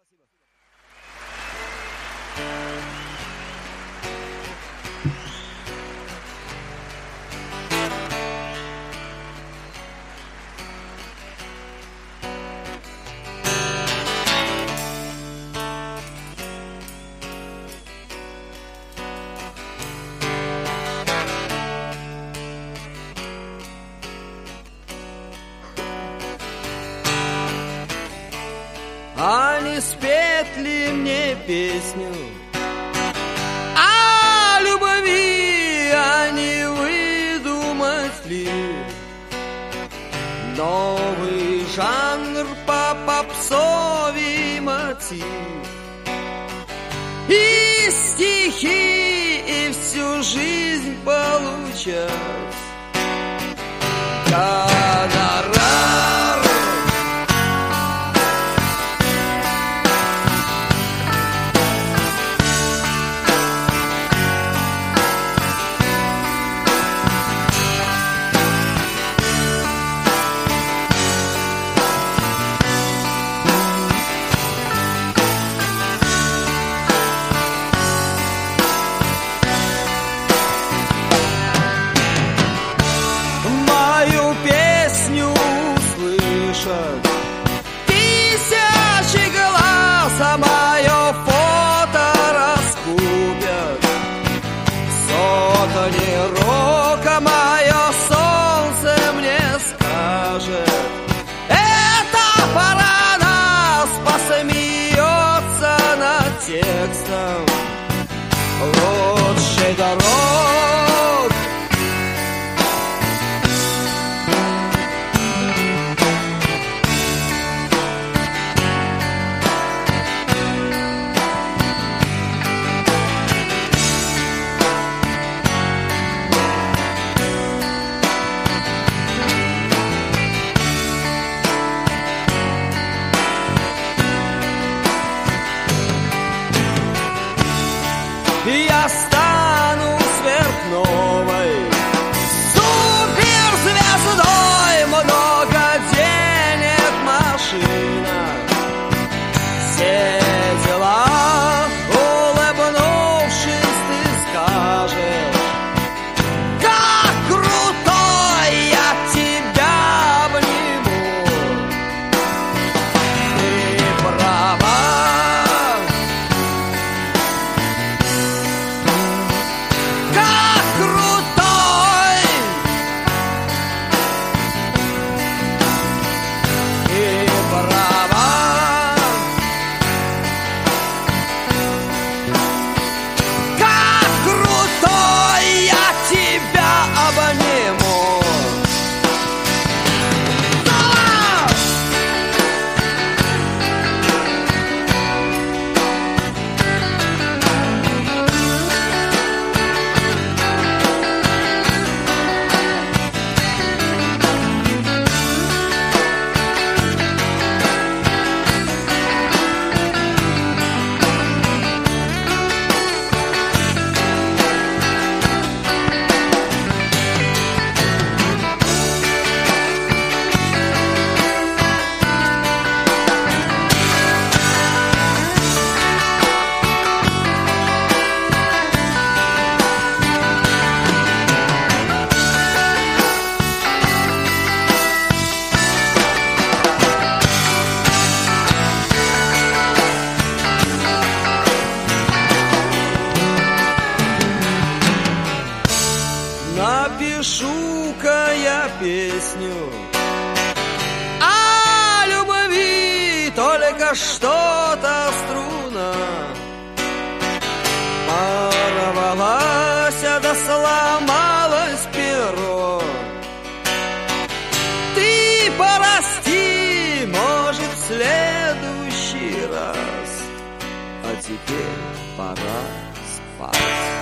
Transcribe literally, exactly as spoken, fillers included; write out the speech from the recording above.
А не спеть ли мне песню о любви, а не выдумать ли новый жанр по попсовый мотив? И стихи, и всю жизнь получать гонорар. Тысячи глаз, а мое фото раскупят. Сотни рук, а мое солнце мне скажет: это пора нас, посмеется над текстом лучшей дорог. Я стану сверхновой, суперзвездой, много денег, машина, все дела. Улыбнувшись, ты скажешь: как крутой, я тебя обниму. Ты права. Напишу-ка я песню о любви, только что-то струна порвалась, да сломалось перо. Ты прости, может, в следующий раз, а теперь пора спать.